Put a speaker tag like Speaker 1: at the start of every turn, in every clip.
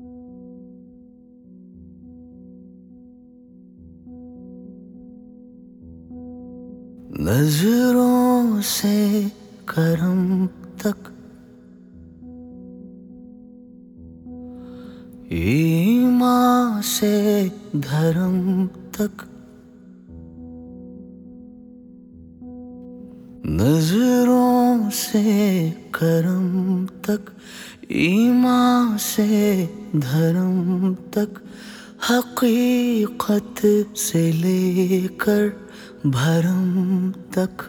Speaker 1: नजरों से करम तक, ईमान से धर्म तक, नजरों से करम तक, ईमान से धर्म तक, हकीकत से लेकर भरम तक,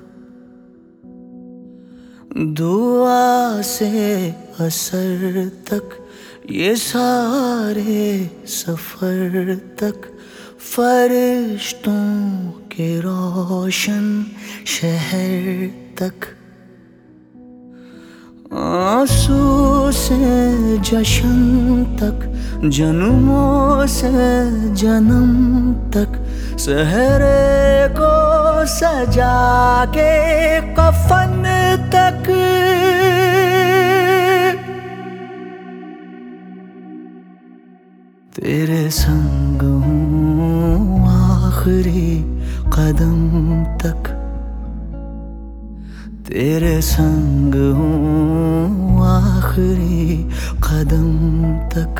Speaker 1: दुआ से असर तक, ये सारे सफर तक, फरिश्तों के रोशन शहर तक, आंसू से जश्न तक, जन्मों से जन्म तक, सहरे को सजा के कफन तक, तेरे संग हूँ आखिरी कदम तक, तेरे संग हूँ आखिरी कदम तक,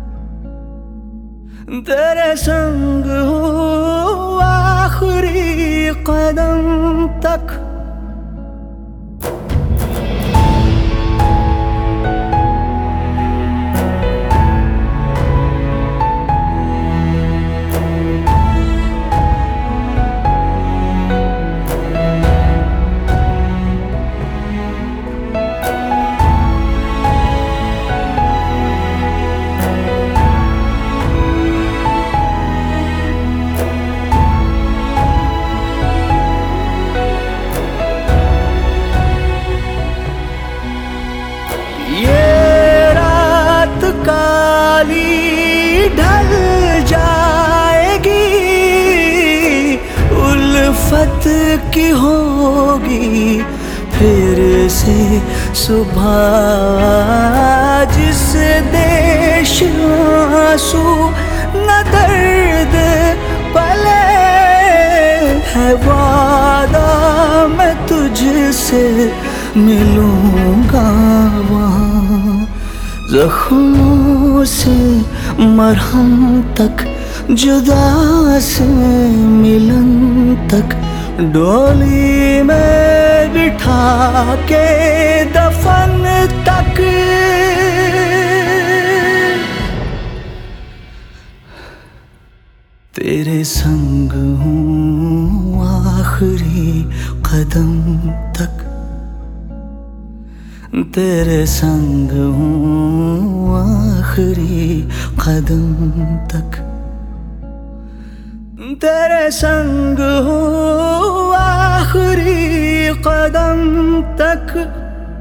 Speaker 1: तेरे संग हूँ आखिरी कदम तक। ढल जाएगी, उल्फत की होगी फिर से सुबह, जिस देश आंसू न दर्द पले, है वादा मैं तुझसे मिलूंगा वहाँ, जख्मों से मरहम तक, जुदा से मिलन तक, डोली में बिठा के दफन तक, तेरे संग हूँ आखिरी कदम तक, तेरे संग हूँ आखिरी कदम तक, तेरे संग हूँ आखिरी कदम तक।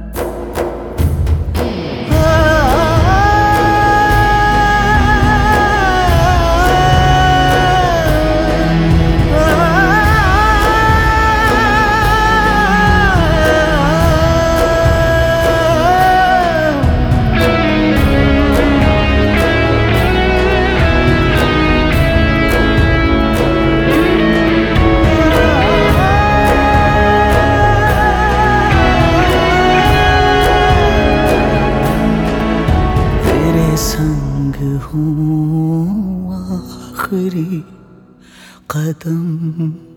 Speaker 1: संग हूँ आखिरी कदम